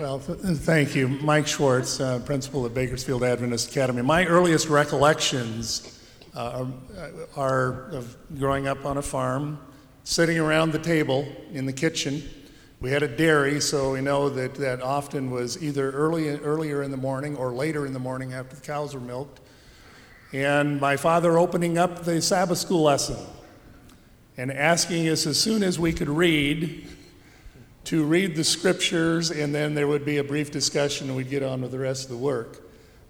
Well, thank you. Mike Schwartz, principal at Bakersfield Adventist Academy. My earliest recollections are of growing up on a farm, sitting around the table in the kitchen. We had a dairy, so we know that often was either earlier in the morning or later in the morning after the cows were milked. And my father opening up the Sabbath school lesson and asking us as soon as we could read to read the scriptures, and then there would be a brief discussion and we'd get on with the rest of the work.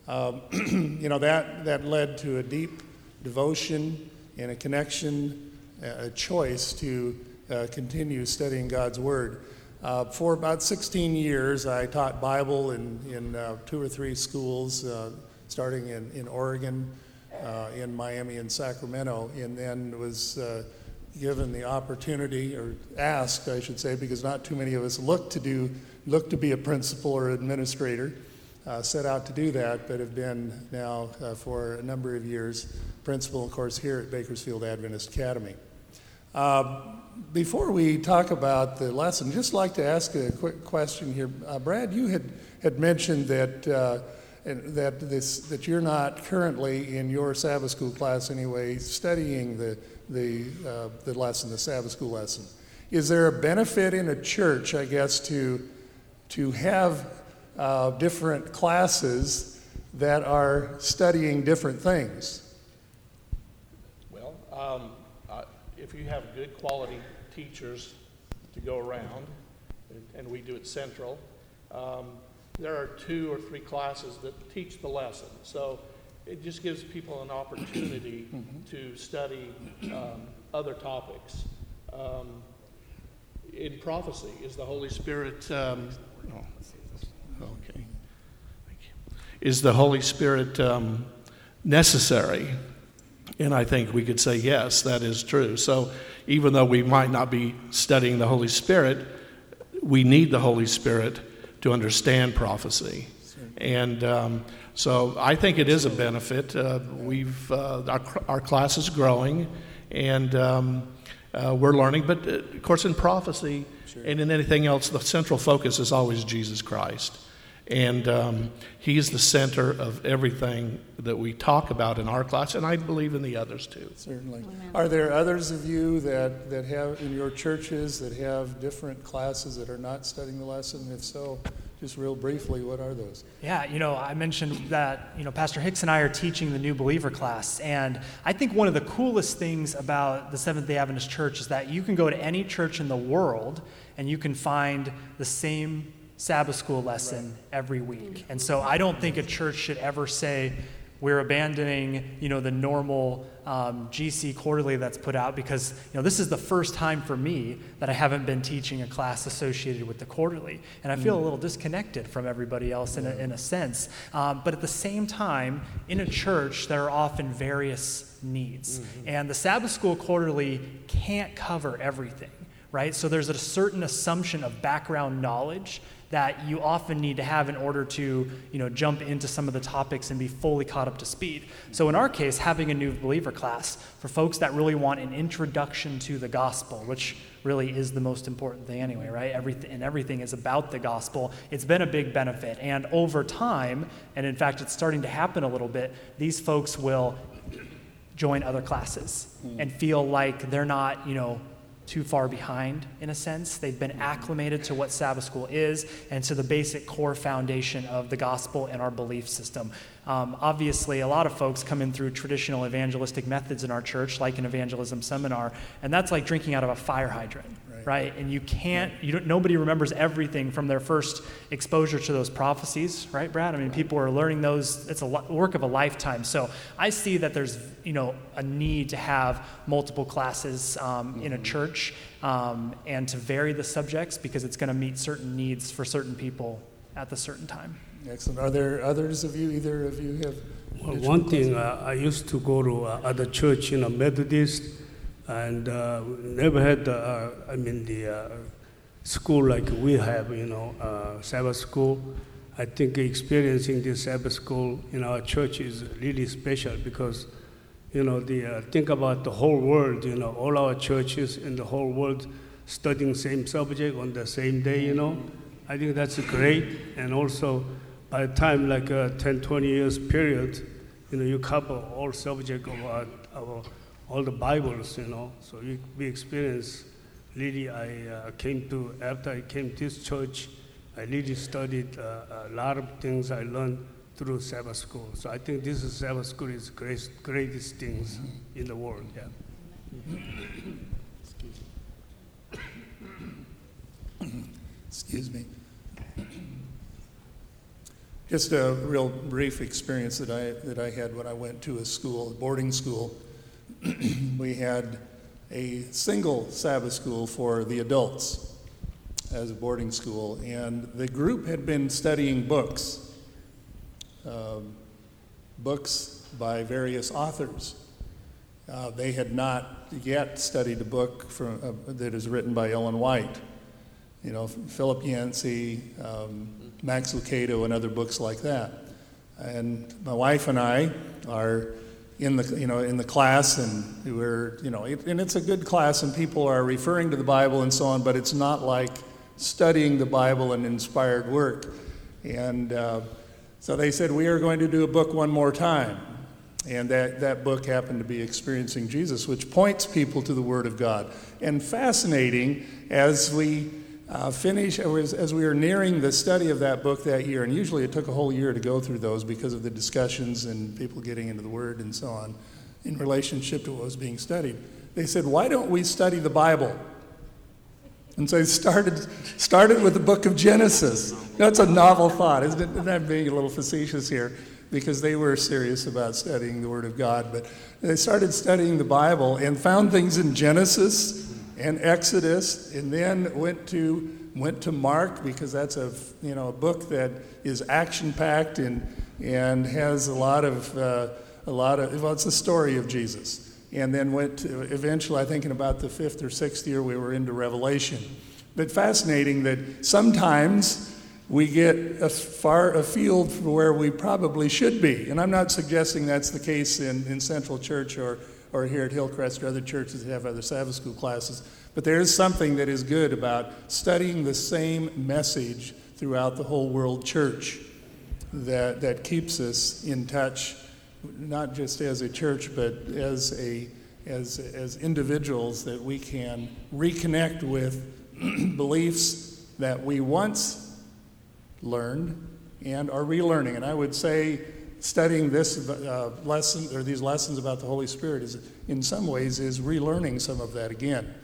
That led to a deep devotion and a connection, a choice to continue studying God's Word. For about 16 years, I taught Bible in 2 or 3 schools, starting in Oregon, in Miami and Sacramento, and then was given the opportunity, or asked, I should say, because not too many of us look to be a principal or administrator, set out to do that, but have been now for a number of years principal, of course, here at Bakersfield Adventist Academy. Before we talk about the lesson, just like to ask a quick question here. Brad, you had mentioned that you're not currently in your Sabbath school class anyway studying the lesson, the Sabbath school lesson. Is there a benefit in a church, I guess, to have different classes that are studying different things? Well, if you have good quality teachers to go around, and we do it Central, there are 2 or 3 classes that teach the lesson. So it just gives people an opportunity to study other topics. In prophecy, is the Holy Spirit Is the Holy Spirit necessary? And I think we could say yes, that is true. So even though we might not be studying the Holy Spirit, we need the Holy Spirit to understand prophecy. And so I think it is a benefit. Our class is growing, and we're learning. But of course, in prophecy and in anything else, the central focus is always Jesus Christ. And he's the center of everything that we talk about in our class, and I believe in the others too. Certainly. Amen. Are there others of you that have in your churches that have different classes that are not studying the lesson? If so, just real briefly, what are those? Yeah, I mentioned that, Pastor Hicks and I are teaching the New Believer class, and I think one of the coolest things about the Seventh-day Adventist Church is that you can go to any church in the world and you can find the same Sabbath school lesson every week. And so I don't think a church should ever say we're abandoning, the normal GC quarterly that's put out, because, this is the first time for me that I haven't been teaching a class associated with the quarterly. And I feel a little disconnected from everybody else in a sense. But at the same time, in a church, there are often various needs. And the Sabbath school quarterly can't cover everything, right? So there's a certain assumption of background knowledge that you often need to have in order to, jump into some of the topics and be fully caught up to speed. So in our case, having a New Believer class for folks that really want an introduction to the gospel, which really is the most important thing anyway, right? Everything is about the gospel. It's been a big benefit. And over time, and in fact, it's starting to happen a little bit, these folks will join other classes and feel like they're not, too far behind in a sense. They've been acclimated to what Sabbath school is and to the basic core foundation of the gospel and our belief system. Obviously, a lot of folks come in through traditional evangelistic methods in our church, like an evangelism seminar, and that's like drinking out of a fire hydrant, right? And nobody remembers everything from their first exposure to those prophecies, right, Brad? I mean, people are learning those. It's a work of a lifetime. So I see that there's, a need to have multiple classes in a church and to vary the subjects, because it's going to meet certain needs for certain people at the certain time. Excellent. Are there others of you, either of you have? Well, one thing, I used to go to other church, Methodist, and never had the school like we have, Sabbath school. I think experiencing this Sabbath school in our church is really special because, think about the whole world, all our churches in the whole world studying same subject on the same day, I think that's great. And also, by the time like a 10, 20 years period, you cover all subject of all the Bibles, So we experience. Really, after I came to this church, I really studied a lot of things I learned through Sabbath school. So I think this is Sabbath school is greatest things in the world. Yeah. Excuse me. Just a real brief experience that I had when I went to a boarding school. We had a single Sabbath school for the adults as a boarding school, and the group had been studying books by various authors. They had not yet studied a book that is written by Ellen White, Philip Yancey, Max Lucado, and other books like that. And my wife and I are in the class, and we're and it's a good class, and people are referring to the Bible and so on, but it's not like studying the Bible and inspired work. And so they said, we are going to do a book one more time. And that book happened to be Experiencing Jesus, which points people to the Word of God. And fascinating, as we as we were nearing the study of that book that year, and usually it took a whole year to go through those because of the discussions and people getting into the Word and so on in relationship to what was being studied. They said, why don't we study the Bible? And so they started with the book of Genesis. That's a novel thought, isn't it? Isn't that being a little facetious here? Because they were serious about studying the Word of God. But they started studying the Bible and found things in Genesis and Exodus, and then went to Mark, because that's a book that is action-packed and has a lot of it's the story of Jesus. And then went to, eventually, I think in about the 5th or 6th year, we were into Revelation. But fascinating that sometimes we get far afield from where we probably should be. And I'm not suggesting that's the case in Central Church or here at Hillcrest or other churches that have other Sabbath school classes. But there is something that is good about studying the same message throughout the whole world church that keeps us in touch, not just as a church, but as individuals, that we can reconnect with beliefs that we once learned and are relearning. And I would say studying this lesson, or these lessons about the Holy Spirit, is in some ways is relearning some of that again.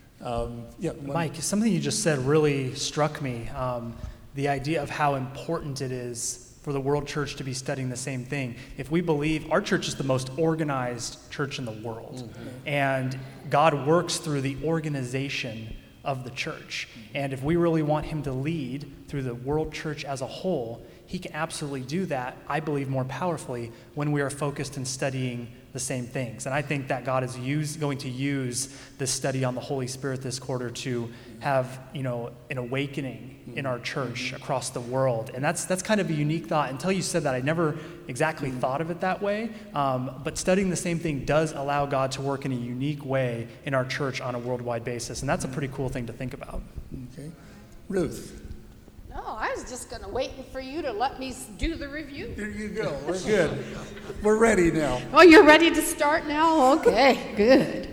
Mike, something you just said really struck me. The idea of how important it is for the world church to be studying the same thing. If we believe our church is the most organized church in the world, and God works through the organization of the church. And if we really want him to lead through the world church as a whole, he can absolutely do that, I believe, more powerfully when we are focused in studying the same things. And I think that God is going to use this study on the Holy Spirit this quarter to have, an awakening in our church across the world. And that's kind of a unique thought. Until you said that, I never exactly thought of it that way. But studying the same thing does allow God to work in a unique way in our church on a worldwide basis. And that's a pretty cool thing to think about. Okay. Ruth. No, I was just going to wait for you to let me do the review. There you go. We're good. We're ready now. Oh, you're ready to start now? Okay, good.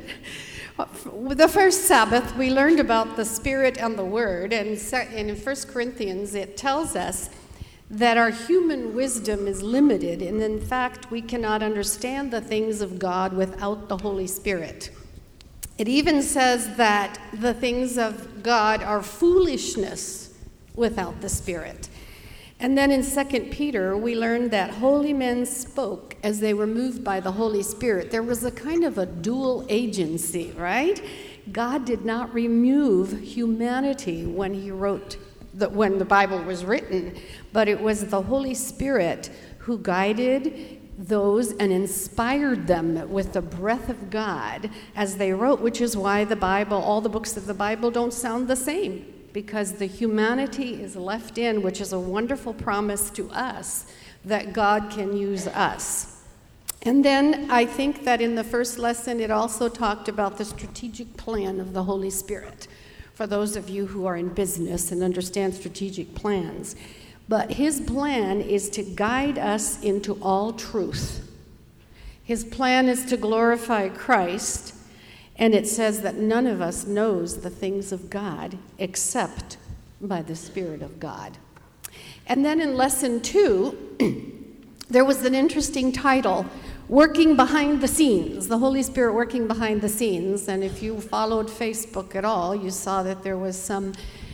The first Sabbath, we learned about the Spirit and the Word. And in 1 Corinthians, it tells us that our human wisdom is limited. And in fact, we cannot understand the things of God without the Holy Spirit. It even says that the things of God are foolishness without the Spirit. And then in 2 Peter, we learned that holy men spoke as they were moved by the Holy Spirit. There was a kind of a dual agency, right? God did not remove humanity when he wrote, when the Bible was written, but it was the Holy Spirit who guided those and inspired them with the breath of God as they wrote, which is why the Bible, all the books of the Bible don't sound the same, because the humanity is left in, which is a wonderful promise to us that God can use us. And then I think that in the first lesson, it also talked about the strategic plan of the Holy Spirit for those of you who are in business and understand strategic plans. But his plan is to guide us into all truth. His plan is to glorify Christ, and it says that none of us knows the things of God except by the Spirit of God. And then in lesson 2, there was an interesting title, Working Behind the Scenes, the Holy Spirit working behind the scenes. And if you followed Facebook at all, you saw that there was some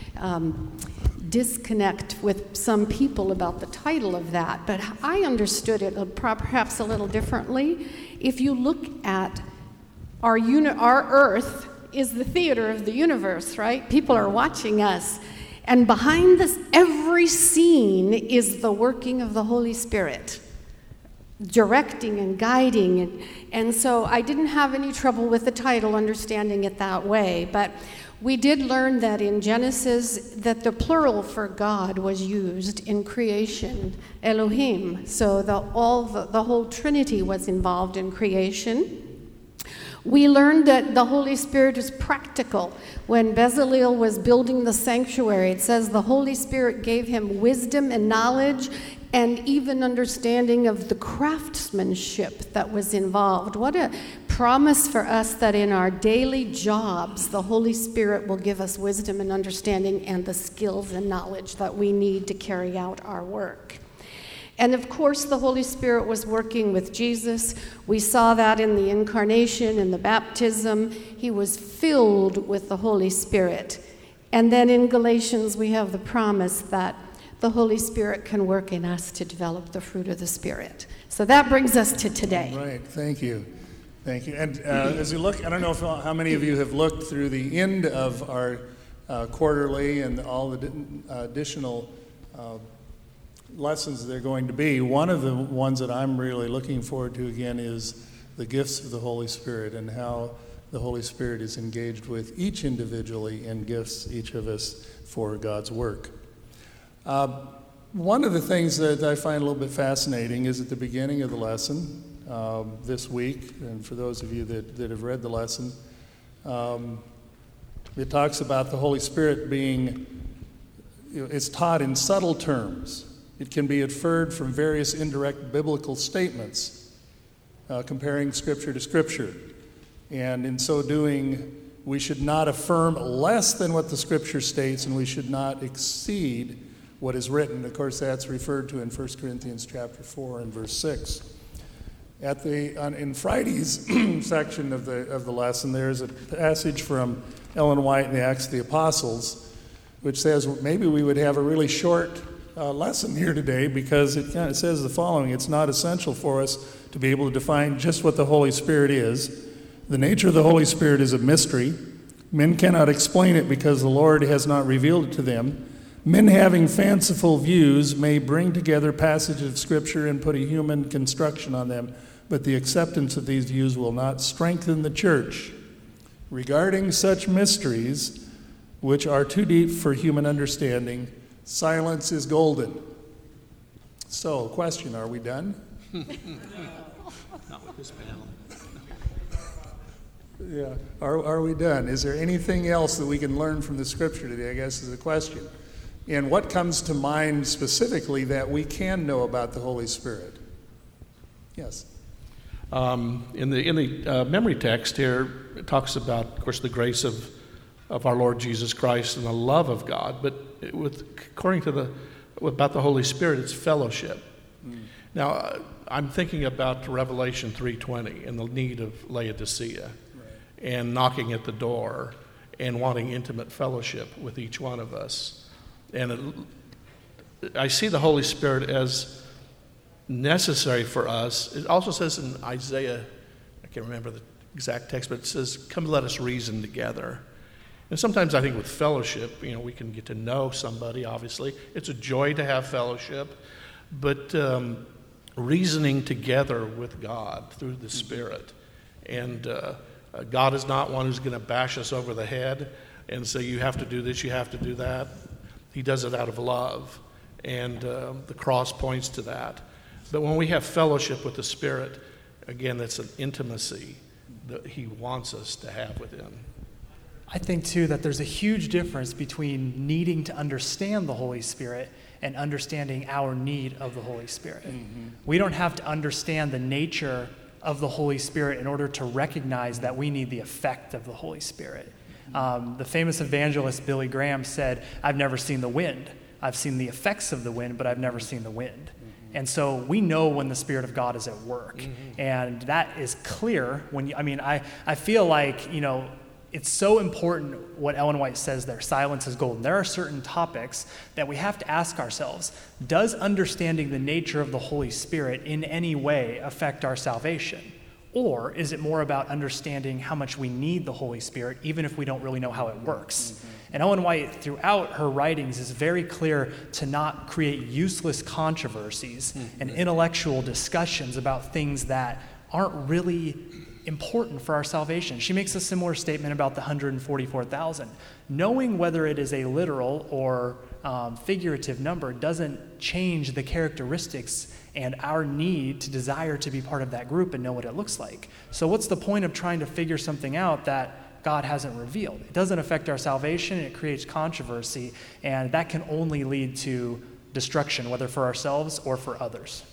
disconnect with some people about the title of that. But I understood it perhaps a little differently. If you look at our earth is the theater of the universe, right? People are watching us. And behind this, every scene is the working of the Holy Spirit, directing and guiding. And so I didn't have any trouble with the title, understanding it that way. But we did learn that in Genesis that the plural for God was used in creation, Elohim. So the whole Trinity was involved in creation. We learned that the Holy Spirit is practical. When Bezalel was building the sanctuary, it says the Holy Spirit gave him wisdom and knowledge and even understanding of the craftsmanship that was involved. What a promise for us that in our daily jobs, the Holy Spirit will give us wisdom and understanding and the skills and knowledge that we need to carry out our work. And of course, the Holy Spirit was working with Jesus. We saw that in the incarnation, in the baptism. He was filled with the Holy Spirit. And then in Galatians, we have the promise that the Holy Spirit can work in us to develop the fruit of the Spirit. So that brings us to today. Right, thank you. Thank you. And as you look, I don't know how many of you have looked through the end of our quarterly and all the additional lessons they're going to be. One of the ones that I'm really looking forward to again is the gifts of the Holy Spirit and how the Holy Spirit is engaged with each individually and gifts each of us for God's work. One of the things that I find a little bit fascinating is at the beginning of the lesson this week, and for those of you that have read the lesson, it talks about the Holy Spirit being, it's taught in subtle terms. It can be inferred from various indirect biblical statements, comparing Scripture to Scripture. And in so doing, we should not affirm less than what the Scripture states, and we should not exceed what is written. Of course, that's referred to in 1 Corinthians chapter 4 and verse 6. In Friday's section of the lesson, there's a passage from Ellen White in the Acts of the Apostles, which says maybe we would have a really short lesson here today because it kind of says the following: it's not essential for us to be able to define just what the Holy Spirit is. The nature of the Holy Spirit is a mystery. Men cannot explain it because the Lord has not revealed it to them. Men having fanciful views may bring together passages of Scripture and put a human construction on them, but the acceptance of these views will not strengthen the church. Regarding such mysteries, which are too deep for human understanding, silence is golden. So, question, are we done? Not with this panel. Yeah, are we done? Is there anything else that we can learn from the Scripture today, I guess is the question. And what comes to mind specifically that we can know about the Holy Spirit? Yes. In the memory text here, it talks about, of course, the grace of our Lord Jesus Christ and the love of God. But according to about the Holy Spirit, it's fellowship. Now, I'm thinking about Revelation 3:20 and the need of Laodicea, and knocking at the door and wanting intimate fellowship with each one of us. And I see the Holy Spirit as necessary for us. It also says in Isaiah, I can't remember the exact text, but it says, "Come, let us reason together." And sometimes I think with fellowship, we can get to know somebody, obviously. It's a joy to have fellowship, but reasoning together with God through the Spirit. And God is not one who's going to bash us over the head and say, you have to do this, you have to do that. He does it out of love, and the cross points to that. But when we have fellowship with the Spirit, again, that's an intimacy that He wants us to have with Him. I think, too, that there's a huge difference between needing to understand the Holy Spirit and understanding our need of the Holy Spirit. Mm-hmm. We don't have to understand the nature of the Holy Spirit in order to recognize that we need the effect of the Holy Spirit. The famous evangelist Billy Graham said, "I've never seen the wind. I've seen the effects of the wind, but I've never seen the wind." Mm-hmm. And so we know when the Spirit of God is at work. Mm-hmm. And that is clear when I feel like, it's so important what Ellen White says there, silence is golden. There are certain topics that we have to ask ourselves, does understanding the nature of the Holy Spirit in any way affect our salvation? Or is it more about understanding how much we need the Holy Spirit, even if we don't really know how it works? Mm-hmm. And Ellen White, throughout her writings, is very clear to not create useless controversies and intellectual discussions about things that aren't really important for our salvation. She makes a similar statement about the 144,000. Knowing whether it is a literal or figurative number doesn't change the characteristics and our need to desire to be part of that group and know what it looks like. So what's the point of trying to figure something out that God hasn't revealed? It doesn't affect our salvation, it creates controversy, and that can only lead to destruction, whether for ourselves or for others.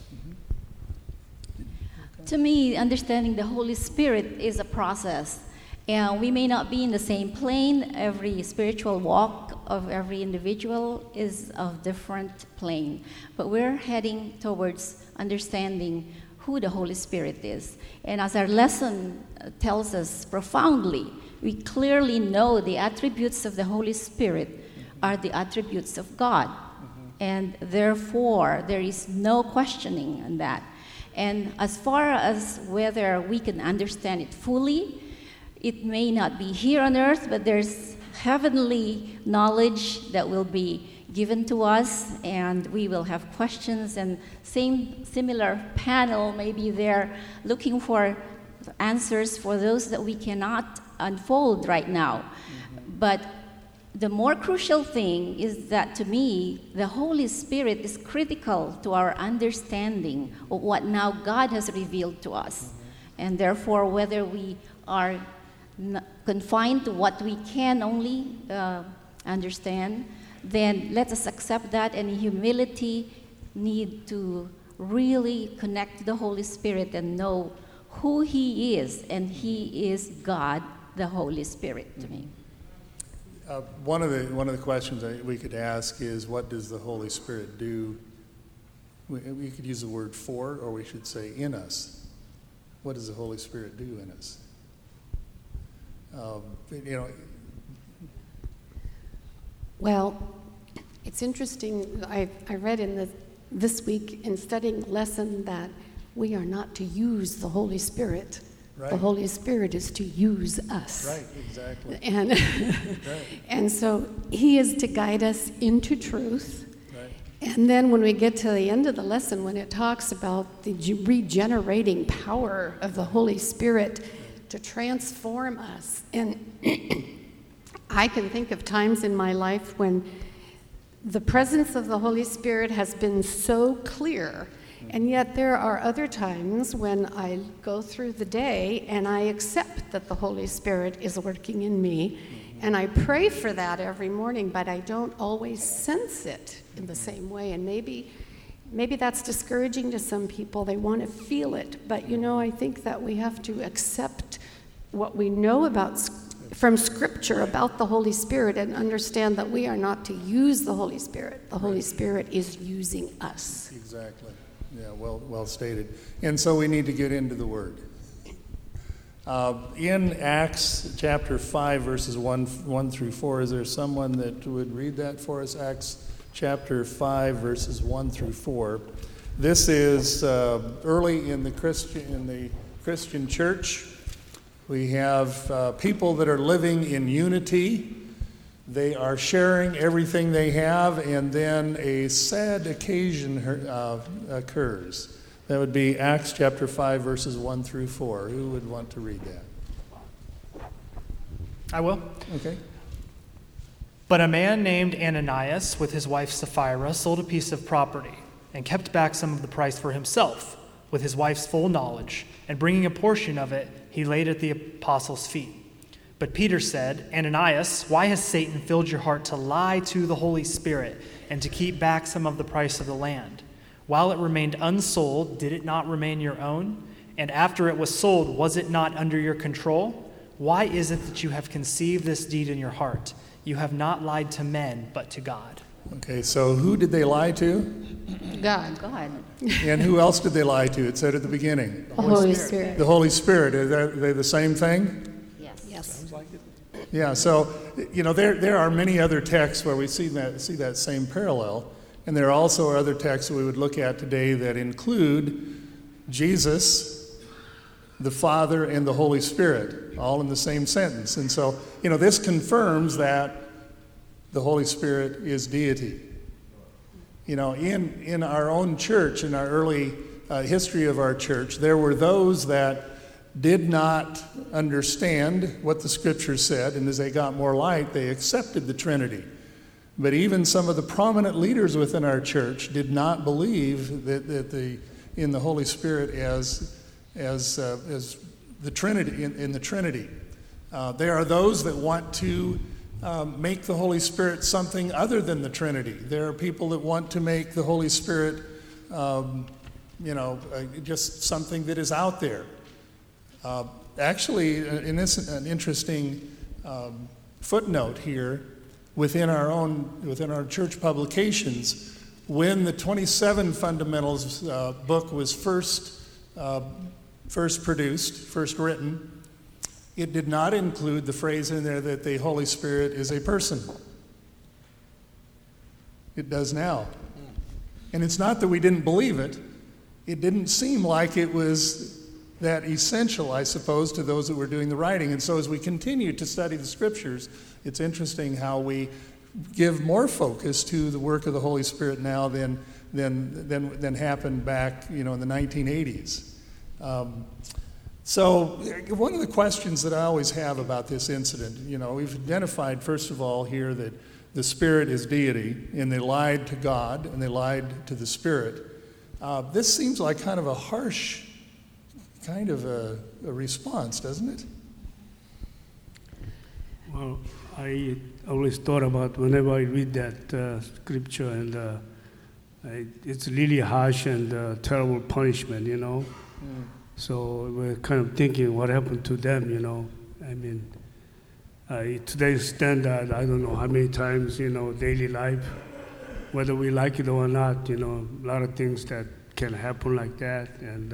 To me, understanding the Holy Spirit is a process. And we may not be in the same plane. Every spiritual walk of every individual is of different plane. But we're heading towards understanding who the Holy Spirit is. And as our lesson tells us profoundly, we clearly know the attributes of the Holy Spirit are the attributes of God. And therefore, there is no questioning on that. And as far as whether we can understand it fully, it may not be here on earth, but there's heavenly knowledge that will be given to us, and we will have questions, and similar panel may be there looking for answers for those that we cannot unfold right now. But the more crucial thing is that, to me, the Holy Spirit is critical to our understanding of what now God has revealed to us. And therefore, whether we are confined to what we can only understand, then let us accept that, and in humility need to really connect to the Holy Spirit and know who He is, and He is God, the Holy Spirit, to me. One of the questions that we could ask is, what does the Holy Spirit do? We could use the word for, or we should say in us. What does the Holy Spirit do in us? Well, it's interesting. I read in this week in studying lesson that we are not to use the Holy Spirit. Right. The Holy Spirit is to use us. Right, exactly. And, right. And so He is to guide us into truth. Right. And then when we get to the end of the lesson, when it talks about the regenerating power of the Holy Spirit to transform us, and I can think of times in my life when the presence of the Holy Spirit has been so clear. And yet there are other times when I go through the day and I accept that the Holy Spirit is working in me, and I pray for that every morning, but I don't always sense it in the same way. And maybe that's discouraging to some people. They want to feel it. But, I think that we have to accept what we know from Scripture about the Holy Spirit and understand that we are not to use the Holy Spirit. The Holy Spirit is using us. Exactly. Yeah, well stated. And so we need to get into the Word. In Acts chapter 5, verses 1 through 4, is there someone that would read that for us? Acts chapter 5, verses 1 through 4. This is early in the Christian church. We have people that are living in unity. They are sharing everything they have, and then a sad occasion occurs. That would be Acts chapter 5, verses 1 through 4. Who would want to read that? I will. Okay. But a man named Ananias, with his wife Sapphira, sold a piece of property and kept back some of the price for himself, with his wife's full knowledge, and bringing a portion of it, he laid at the apostles' feet. But Peter said, Ananias, why has Satan filled your heart to lie to the Holy Spirit and to keep back some of the price of the land? While it remained unsold, did it not remain your own? And after it was sold, was it not under your control? Why is it that you have conceived this deed in your heart? You have not lied to men, but to God. Okay, so who did they lie to? God. God. And who else did they lie to? It said at the beginning. The Holy Spirit. The Holy Spirit. Are they the same thing? Yes. Yeah, so, there are many other texts where we see that same parallel. And there also are other texts that we would look at today that include Jesus, the Father, and the Holy Spirit, all in the same sentence. And so, this confirms that the Holy Spirit is deity. In our own church, in our early history of our church, there were those that did not understand what the Scripture said, and as they got more light, they accepted the Trinity. But even some of the prominent leaders within our church did not believe that in the Holy Spirit as the Trinity in the Trinity. There are those that want to make the Holy Spirit something other than the Trinity. There are people that want to make the Holy Spirit, just something that is out there. Actually, an interesting footnote here within our church publications, when the 27 Fundamentals book was first written, it did not include the phrase in there that the Holy Spirit is a person. It does now. And it's not that we didn't believe it. It didn't seem like it was that essential, I suppose, to those that were doing the writing. And so as we continue to study the Scriptures, it's interesting how we give more focus to the work of the Holy Spirit now than happened back, in the 1980s. So one of the questions that I always have about this incident, we've identified, first of all, here that the Spirit is deity, and they lied to God, and they lied to the Spirit. This seems like kind of a harsh kind of a response, doesn't it? Well, I always thought about whenever I read that scripture, and it's really harsh and terrible punishment, So we're kind of thinking what happened to them, I mean, today's standard, I don't know how many times, daily life, whether we like it or not, a lot of things that can happen like that. And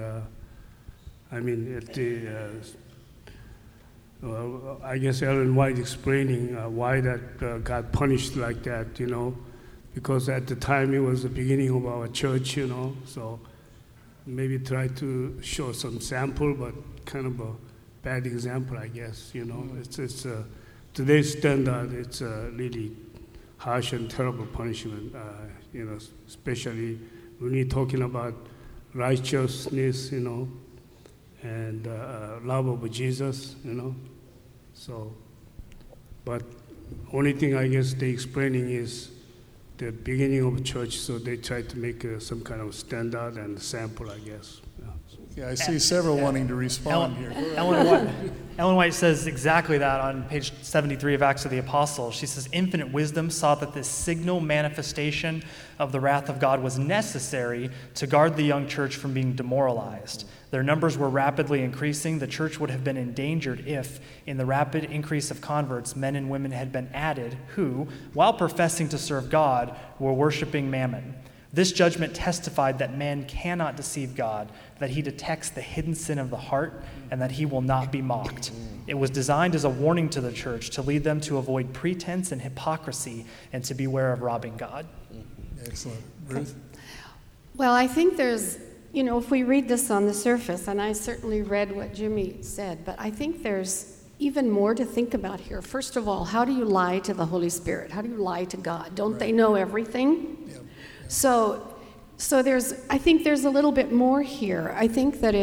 I guess Ellen White explaining why that got punished like that, because at the time it was the beginning of our church, so maybe try to show some sample, but kind of a bad example, I guess, It's today's standard, it's a really harsh and terrible punishment, especially when you're talking about righteousness, and love of Jesus, So, but only thing I guess they're explaining is the beginning of a church, so they try to make some kind of standard and sample, I guess. Yeah, I see several wanting to respond here. Ellen White says exactly that on page 73 of Acts of the Apostles. She says, infinite wisdom saw that this signal manifestation of the wrath of God was necessary to guard the young church from being demoralized. Their numbers were rapidly increasing. The church would have been endangered if, in the rapid increase of converts, men and women had been added who, while professing to serve God, were worshiping Mammon. This judgment testified that man cannot deceive God, that he detects the hidden sin of the heart, and that he will not be mocked. It was designed as a warning to the church to lead them to avoid pretense and hypocrisy and to beware of robbing God. Excellent. Ruth? Well, I think there's, if we read this on the surface, and I certainly read what Jimmy said, but I think there's even more to think about here. First of all, how do you lie to the Holy Spirit? How do you lie to God? Don't they know everything? Yeah. So I think there's a little bit more here. I think that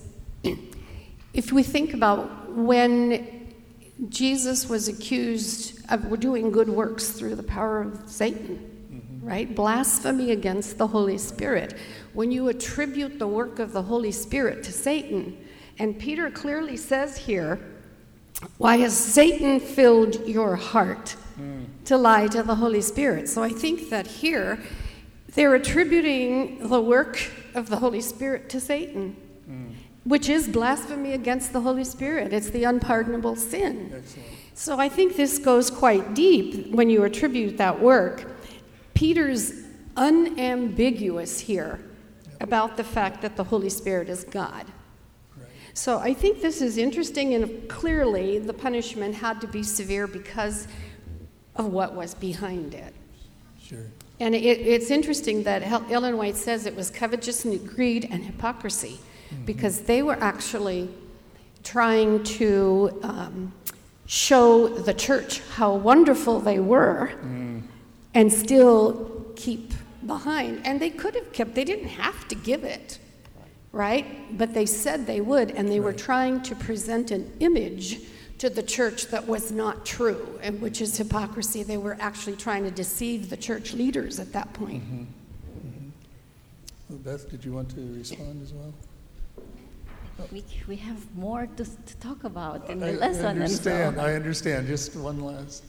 if we think about when Jesus was accused of doing good works through the power of Satan, right? Blasphemy against the Holy Spirit. When you attribute the work of the Holy Spirit to Satan, and Peter clearly says here Why has Satan filled your heart to lie to the Holy Spirit? So I think that here they're attributing the work of the Holy Spirit to Satan, which is blasphemy against the Holy Spirit. It's the unpardonable sin. Excellent. So I think this goes quite deep when you attribute that work. Peter's unambiguous here about the fact that the Holy Spirit is God. So I think this is interesting, and clearly the punishment had to be severe because of what was behind it. Sure. And it's interesting that Ellen White says it was covetousness, greed, and hypocrisy, because they were actually trying to show the church how wonderful they were and still keep behind. And they could have kept, they didn't have to give it. Right? But they said they would, and they were trying to present an image to the church that was not true, and which is hypocrisy. They were actually trying to deceive the church leaders at that point. Well, Beth, did you want to respond as well? We have more to talk about in the I lesson. understand. And so. I understand. Just one last.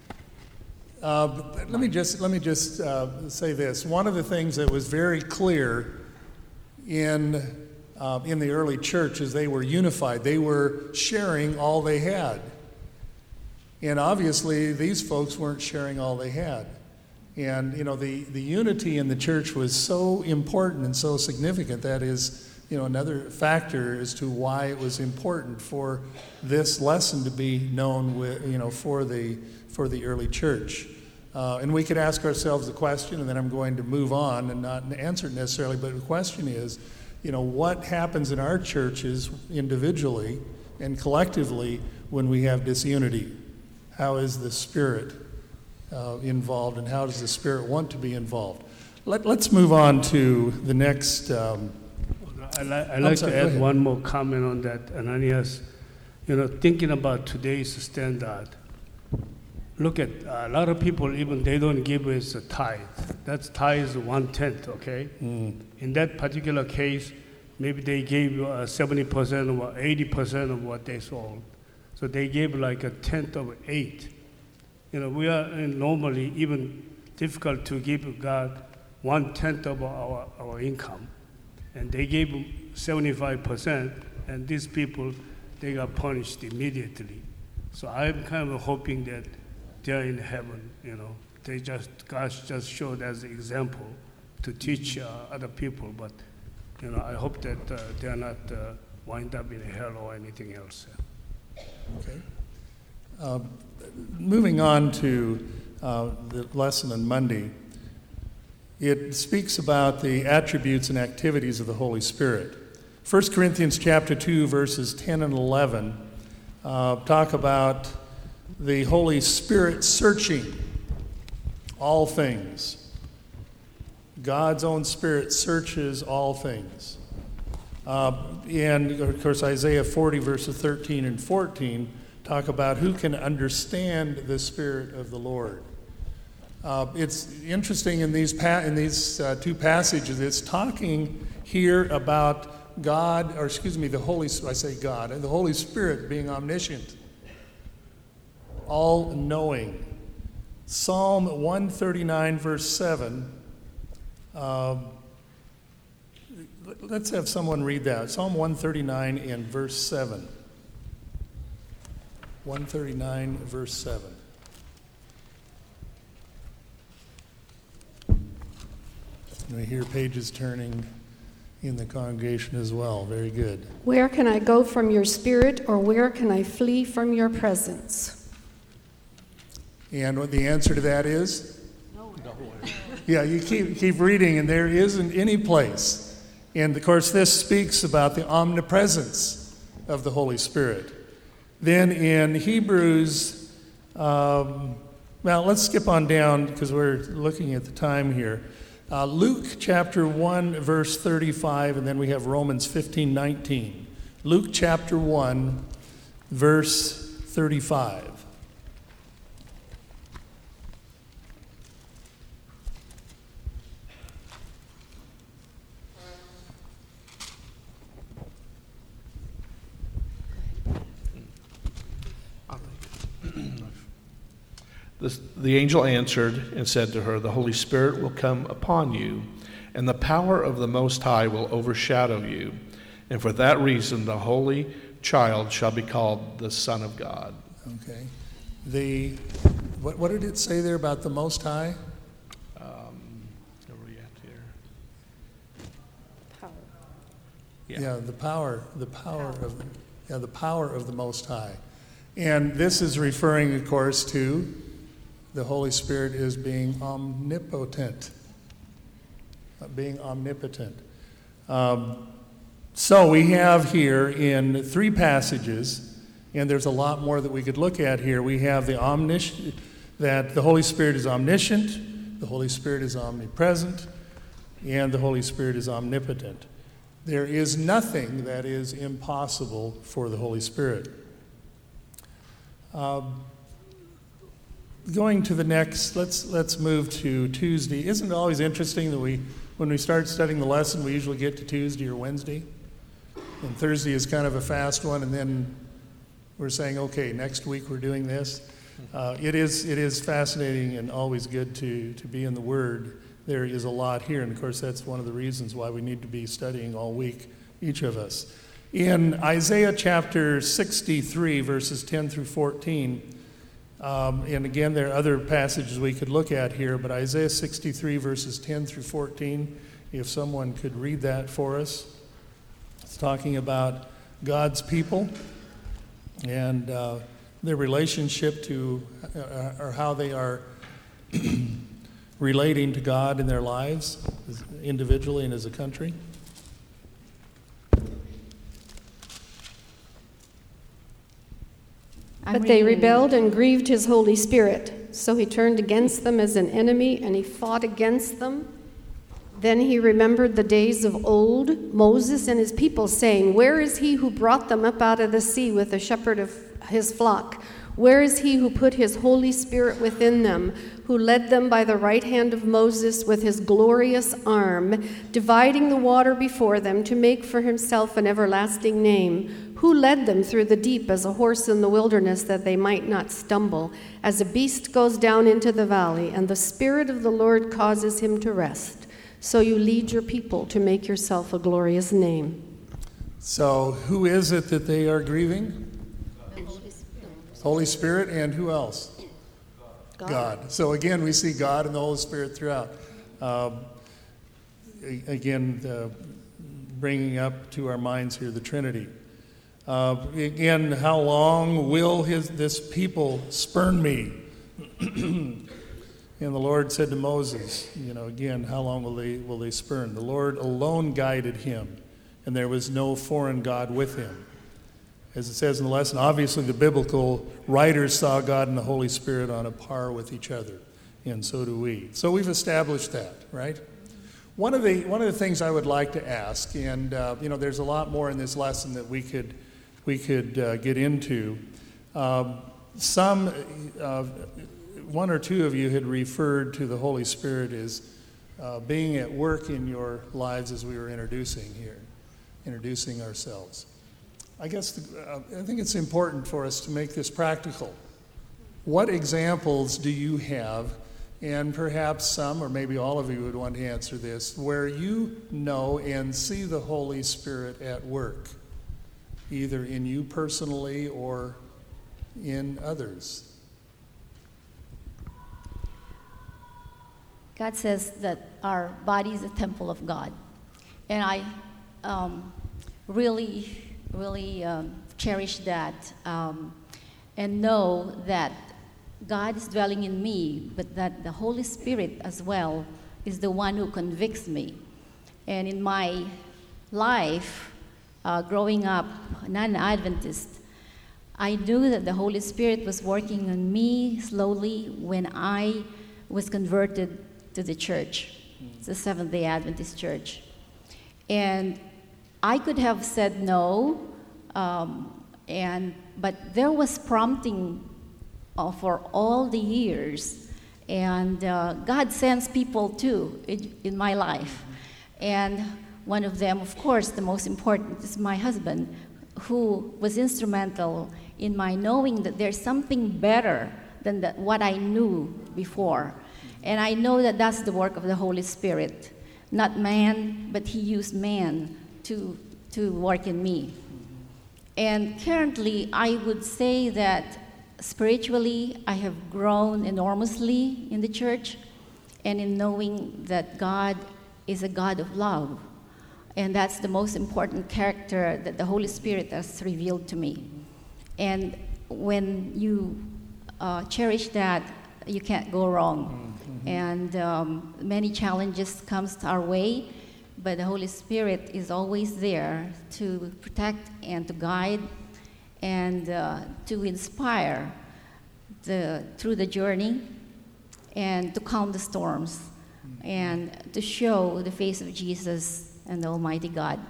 Let me just say this. One of the things that was very clear in the early church is they were unified. They were sharing all they had. And obviously, these folks weren't sharing all they had. And, the unity in the church was so important and so significant. That is, another factor as to why it was important for this lesson to be known for the early church. And we could ask ourselves the question, and then I'm going to move on and not answer it necessarily, but the question is, what happens in our churches individually and collectively when we have disunity? How is the Spirit involved, and how does the Spirit want to be involved? Let's move on to the next. I'd like to add one more comment on that, Ananias. Thinking about today's standard, look at a lot of people, even they don't give us a tithe. That's tithe is 1/10, okay? In that particular case, maybe they gave 70% or 80% of what they sold. So they gave like a tenth of 8. We are normally even difficult to give God 1/10 of our income. And they gave 75%, and these people, they got punished immediately. So I'm kind of hoping that they're in heaven, God just showed as an example to teach other people, but, I hope that they're not wind up in hell or anything else. Okay. Moving on to the lesson on Monday, it speaks about the attributes and activities of the Holy Spirit. 1 Corinthians chapter 2, verses 10 and 11 talk about the Holy Spirit searching all things. God's own Spirit searches all things. And, of course, Isaiah 40, verses 13 and 14 talk about who can understand the Spirit of the Lord. It's interesting in these two passages, it's talking here about the Holy Spirit being omniscient, all-knowing. Psalm 139, verse 7. Let's have someone read that. Psalm 139 and verse 7. 139, verse 7. And I hear pages turning in the congregation as well. Very good. Where can I go from your spirit, or where can I flee from your presence? And what the answer to that is? Nowhere. Yeah, you keep reading, and there isn't any place. And of course, this speaks about the omnipresence of the Holy Spirit. Then in Hebrews, let's skip on down because we're looking at the time here. Luke chapter 1, verse 35, and then we have Romans 15:19. Luke chapter 1, verse 35. The angel answered and said to her, "The Holy Spirit will come upon you, and the power of the Most High will overshadow you. And for that reason, the Holy Child shall be called the Son of God." Okay. What did it say there about the Most High? Where are we at here? Power. Yeah, the power of the Most High. And this is referring, of course, to the Holy Spirit is being omnipotent. So we have here in 3 passages, and there's a lot more that we could look at here. We have that the Holy Spirit is omniscient, the Holy Spirit is omnipresent, and the Holy Spirit is omnipotent. There is nothing that is impossible for the Holy Spirit. Going to the next, let's move to Tuesday. Isn't it always interesting that when we start studying the lesson, we usually get to Tuesday or Wednesday? And Thursday is kind of a fast one, and then we're saying, okay, next week we're doing this. It is fascinating and always good to be in the Word. There is a lot here, and of course that's one of the reasons why we need to be studying all week, each of us. In Isaiah chapter 63, verses 10 through 14, and again, there are other passages we could look at here, but Isaiah 63, verses 10 through 14, if someone could read that for us. It's talking about God's people and their relationship to, or how they are relating to God in their lives, individually and as a country. But they rebelled and grieved his Holy Spirit. So he turned against them as an enemy, and he fought against them. Then he remembered the days of old, Moses and his people, saying, "Where is he who brought them up out of the sea with the shepherd of his flock? Where is he who put his Holy Spirit within them, who led them by the right hand of Moses with his glorious arm, dividing the water before them to make for himself an everlasting name? Who led them through the deep as a horse in the wilderness, that they might not stumble, as a beast goes down into the valley, and the Spirit of the Lord causes him to rest. So you lead your people to make yourself a glorious name." So who is it that they are grieving? Holy Spirit, and who else? God. So again, we see God and the Holy Spirit throughout. Bringing up to our minds here the Trinity. Again, how long will this people spurn me? And the Lord said to Moses, again, how long will they spurn? The Lord alone guided him, and there was no foreign God with him. As it says in the lesson, obviously the biblical writers saw God and the Holy Spirit on a par with each other, and so do we. So we've established that, right? One of the things I would like to ask, and there's a lot more in this lesson that we could get into. One or two of you had referred to the Holy Spirit as being at work in your lives as we were introducing ourselves. I think it's important for us to make this practical. What examples do you have, and perhaps some or maybe all of you would want to answer this, where you know and see the Holy Spirit at work, either in you personally or in others? God says that our body is a temple of God. And I really cherish that and know that God is dwelling in me, but that the Holy Spirit as well is the one who convicts me. And in my life, growing up non-Adventist, I knew that the Holy Spirit was working on me slowly when I was converted to the church, the Seventh-day Adventist Church. And I could have said no, but there was prompting for all the years, and God sends people too in my life. And one of them, of course, the most important, is my husband, who was instrumental in my knowing that there's something better than what I knew before. And I know that that's the work of the Holy Spirit. Not man, but he used man to work in me. And currently, I would say that spiritually, I have grown enormously in the church and in knowing that God is a God of love. And that's the most important character that the Holy Spirit has revealed to me. And when you cherish that, you can't go wrong. And many challenges comes our way, but the Holy Spirit is always there to protect and to guide and to inspire through the journey and to calm the storms and to show the face of Jesus and the Almighty God.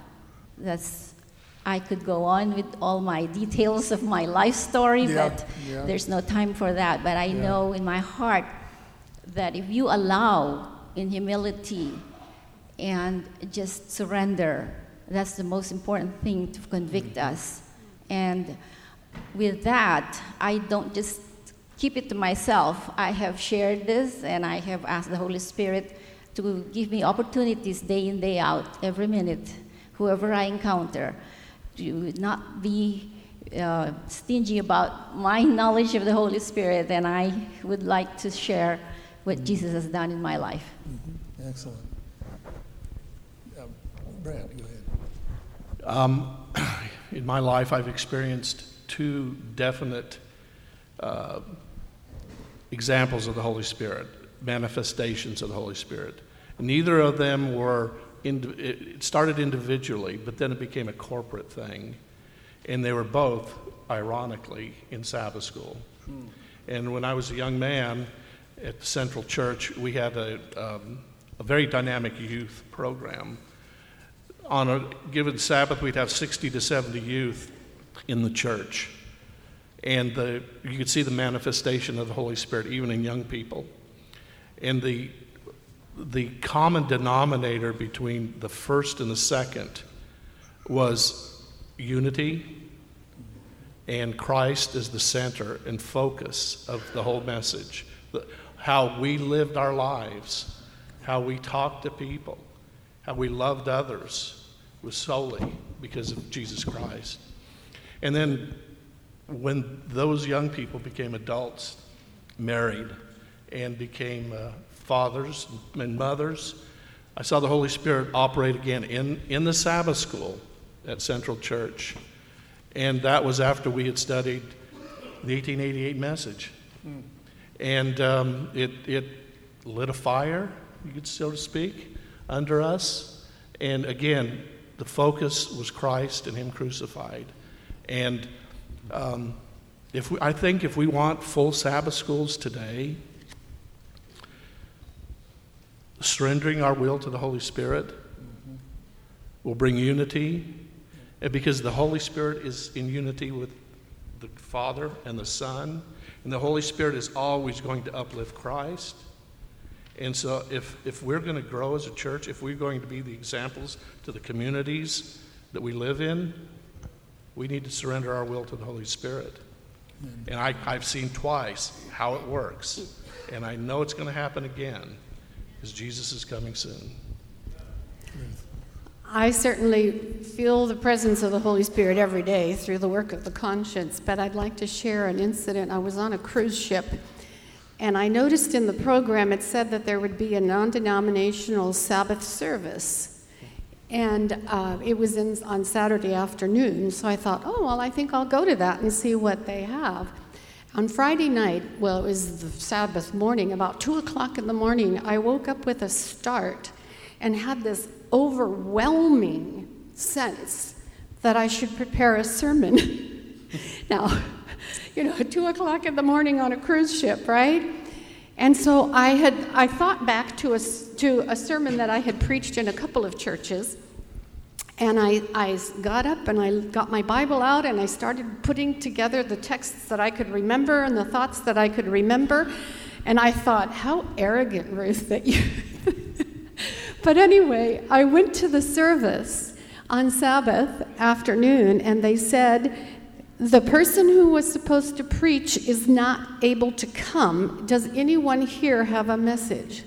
I could go on with all my details of my life story, but there's no time for that. But I know in my heart that if you allow in humility and just surrender, that's the most important thing to convict us. And with that, I don't just keep it to myself. I have shared this, and I have asked the Holy Spirit to give me opportunities day in, day out, every minute, whoever I encounter, to not be stingy about my knowledge of the Holy Spirit, and I would like to share what Jesus has done in my life. Excellent. Brad, go ahead. In my life, I've experienced two definite examples of the Holy Spirit, manifestations of the Holy Spirit. Neither of them it started individually, but then it became a corporate thing. And they were both, ironically, in Sabbath school. And when I was a young man at Central Church, we had a very dynamic youth program. On a given Sabbath, we'd have 60 to 70 youth in the church. And you could see the manifestation of the Holy Spirit even in young people. And the common denominator between the first and the second was unity, and Christ is the center and focus of the whole message. How we lived our lives, how we talked to people, how we loved others was solely because of Jesus Christ. And then when those young people became adults, married, and became fathers and mothers, I saw the Holy Spirit operate again in the Sabbath school at Central Church. And that was after we had studied the 1888 message. And it lit a fire, so to speak, under us. And again, the focus was Christ and Him crucified. And I think if we want full Sabbath schools today, surrendering our will to the Holy Spirit will bring unity, and because the Holy Spirit is in unity with the Father and the Son, and the Holy Spirit is always going to uplift Christ. And so if we're going to grow as a church, if we're going to be the examples to the communities that we live in, we need to surrender our will to the Holy Spirit. And I've seen twice how it works, and I know it's going to happen again, because Jesus is coming soon. I certainly feel the presence of the Holy Spirit every day through the work of the conscience, but I'd like to share an incident. I was on a cruise ship, and I noticed in the program it said that there would be a non-denominational Sabbath service, and it was on Saturday afternoon, so I thought, I think I'll go to that and see what they have. On Friday night, it was the Sabbath morning, about 2 o'clock in the morning, I woke up with a start and had this overwhelming sense that I should prepare a sermon. Now, at 2 o'clock in the morning on a cruise ship, right? And so I thought back to a sermon that I had preached in a couple of churches, and I got up and I got my Bible out and I started putting together the texts that I could remember and the thoughts that I could remember, and I thought, how arrogant, Ruth, that you... But anyway, I went to the service on Sabbath afternoon, and they said, the person who was supposed to preach is not able to come. Does anyone here have a message?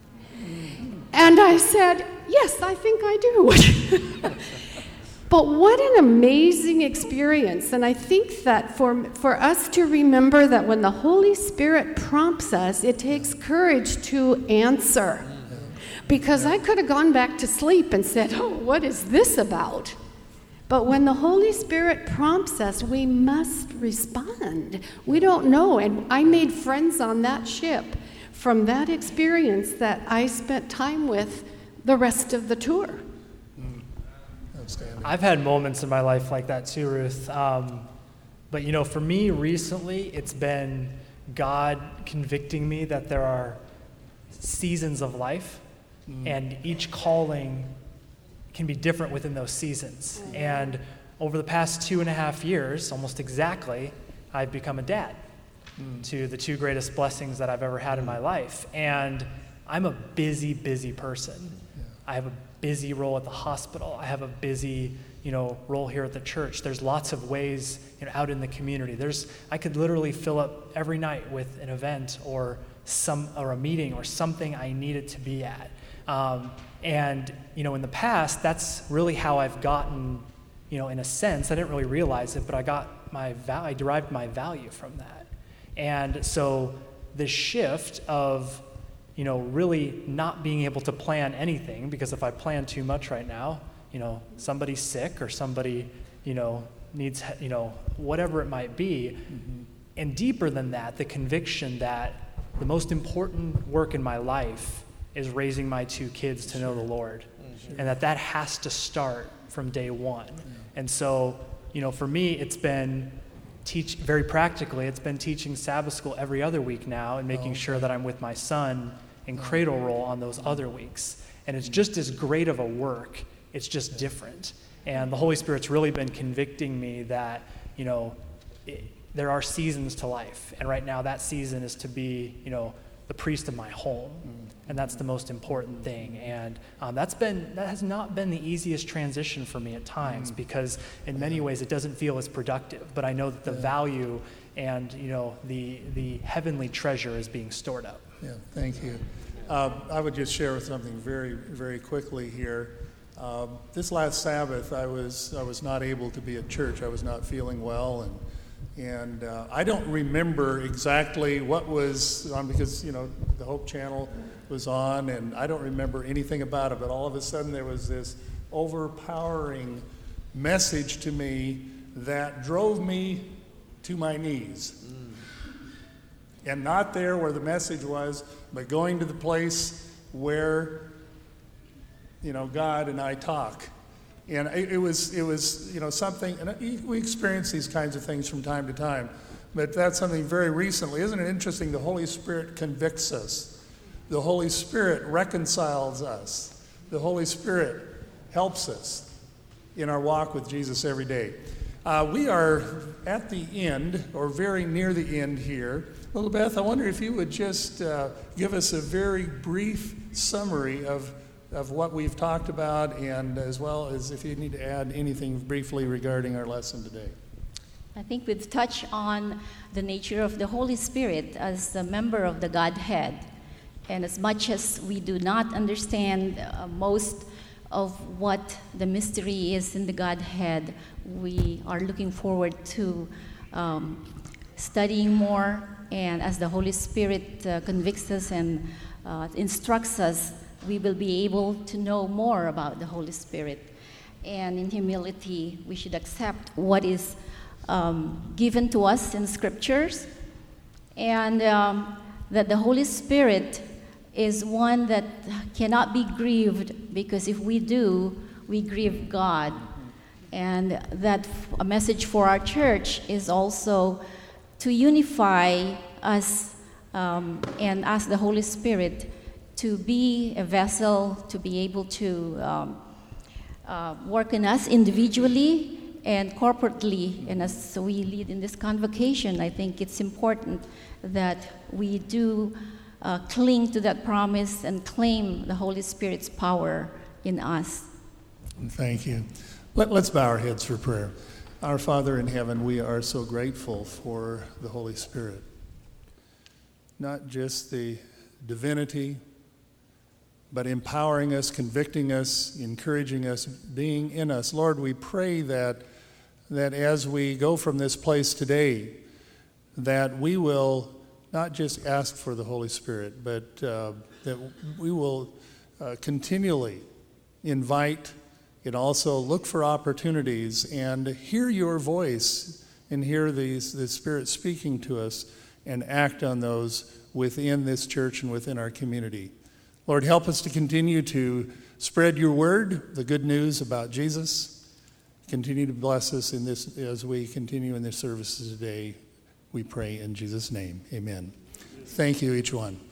And I said, yes, I think I do. But what an amazing experience. And I think that for us to remember that when the Holy Spirit prompts us, it takes courage to answer. Because I could have gone back to sleep and said, oh, what is this about? But when the Holy Spirit prompts us, we must respond. We don't know. And I made friends on that ship from that experience that I spent time with the rest of the tour. Outstanding. I've had moments in my life like that too, Ruth. But you know, for me recently, it's been God convicting me that there are seasons of life, and each calling can be different within those seasons. And over the past 2.5 years, almost exactly, I've become a dad to the two greatest blessings that I've ever had in my life. And I'm a busy, busy person. I have a busy role at the hospital. I have a busy, role here at the church. There's lots of ways, out in the community. I could literally fill up every night with an event or a meeting or something I needed to be at. And in the past, that's really how I've gotten, in a sense, I didn't really realize it, but I derived my value from that. And so the shift of, really not being able to plan anything, because if I plan too much right now, somebody's sick or somebody, needs, whatever it might be. And deeper than that, the conviction that the most important work in my life is raising my 2 kids to know the Lord. And that has to start from day one. And so, for me, it's been very practically, it's been teaching Sabbath school every other week now and making sure that I'm with my son in cradle roll on those other weeks. And it's just as great of a work, it's just different. And the Holy Spirit's really been convicting me that, there are seasons to life. And right now that season is to be, the priest of my home. And that's the most important thing. And that has not been the easiest transition for me at times, because in many ways it doesn't feel as productive. But I know that the value and the heavenly treasure is being stored up. Yeah, thank you. I would just share something very, very quickly here. This last Sabbath, I was not able to be at church. I was not feeling well, and I don't remember exactly what was on, because the Hope Channel was on, and I don't remember anything about it. But all of a sudden, there was this overpowering message to me that drove me to my knees. And not there where the message was, but going to the place where God and I talk. And it was something, and we experience these kinds of things from time to time, but that's something very recently. Isn't it interesting? The Holy Spirit convicts us. The Holy Spirit reconciles us. The Holy Spirit helps us in our walk with Jesus every day. We are at the end, or very near the end here. Little Beth, I wonder if you would just give us a very brief summary of what we've talked about, and as well as if you need to add anything briefly regarding our lesson today. I think we've touched on the nature of the Holy Spirit as a member of the Godhead. And as much as we do not understand most of what the mystery is in the Godhead, we are looking forward to studying more. And as the Holy Spirit convicts us and instructs us, we will be able to know more about the Holy Spirit. And in humility, we should accept what is given to us in Scriptures, and that the Holy Spirit is one that cannot be grieved, because if we do, we grieve God. And that a message for our church is also to unify us and ask the Holy Spirit to be a vessel, to be able to work in us individually and corporately. And as we lead in this convocation, I think it's important that we do cling to that promise and claim the Holy Spirit's power in us. Thank you. Let's bow our heads for prayer. Our Father in heaven, we are so grateful for the Holy Spirit. Not just the divinity, but empowering us, convicting us, encouraging us, being in us. Lord, we pray that as we go from this place today, that we will not just ask for the Holy Spirit, but that we will continually invite and also look for opportunities and hear your voice and hear the Spirit speaking to us and act on those within this church and within our community. Lord, help us to continue to spread your word, the good news about Jesus. Continue to bless us in this as we continue in this services today. We pray in Jesus' name. Amen. Thank you, each one.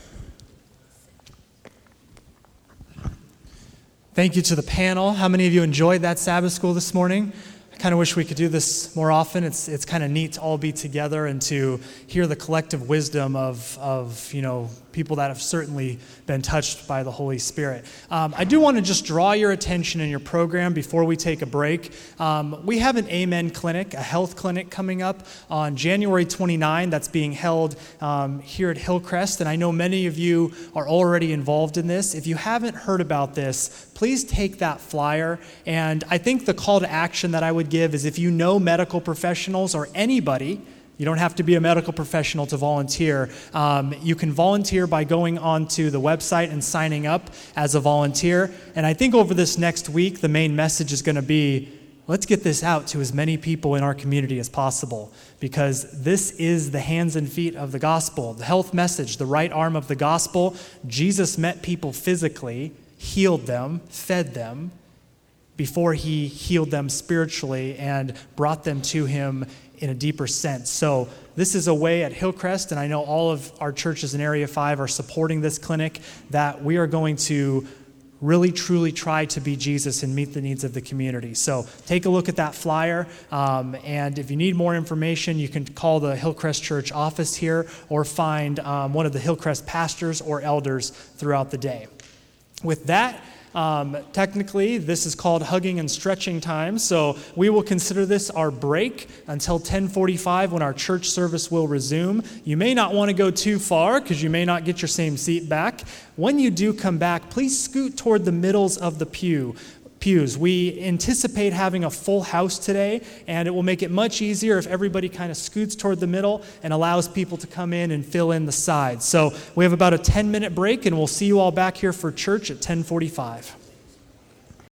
Thank you to the panel. How many of you enjoyed that Sabbath school this morning? I kind of wish we could do this more often. It's kind of neat to all be together and to hear the collective wisdom of people that have certainly been touched by the Holy Spirit. I do want to just draw your attention in your program before we take a break. We have an Amen clinic, a health clinic coming up on January 29. That's being held here at Hillcrest, and I know many of you are already involved in this. If you haven't heard about this, please take that flyer. And I think the call to action that I would give is if you know medical professionals or anybody, you don't have to be a medical professional to volunteer. You can volunteer by going onto the website and signing up as a volunteer. And I think over this next week, the main message is going to be, let's get this out to as many people in our community as possible, because this is the hands and feet of the gospel, the health message, the right arm of the gospel. Jesus met people physically, healed them, fed them, before he healed them spiritually and brought them to him in a deeper sense. So this is a way at Hillcrest, and I know all of our churches in Area 5 are supporting this clinic, that we are going to really truly try to be Jesus and meet the needs of the community. So take a look at that flyer, and if you need more information, you can call the Hillcrest Church office here or find one of the Hillcrest pastors or elders throughout the day. With that, technically, this is called hugging and stretching time, so we will consider this our break until 10:45 when our church service will resume. You may not want to go too far because you may not get your same seat back. When you do come back, please scoot toward the middles of the pews. We anticipate having a full house today, and it will make it much easier if everybody kind of scoots toward the middle and allows people to come in and fill in the sides. So we have about a 10-minute break, and we'll see you all back here for church at 10:45.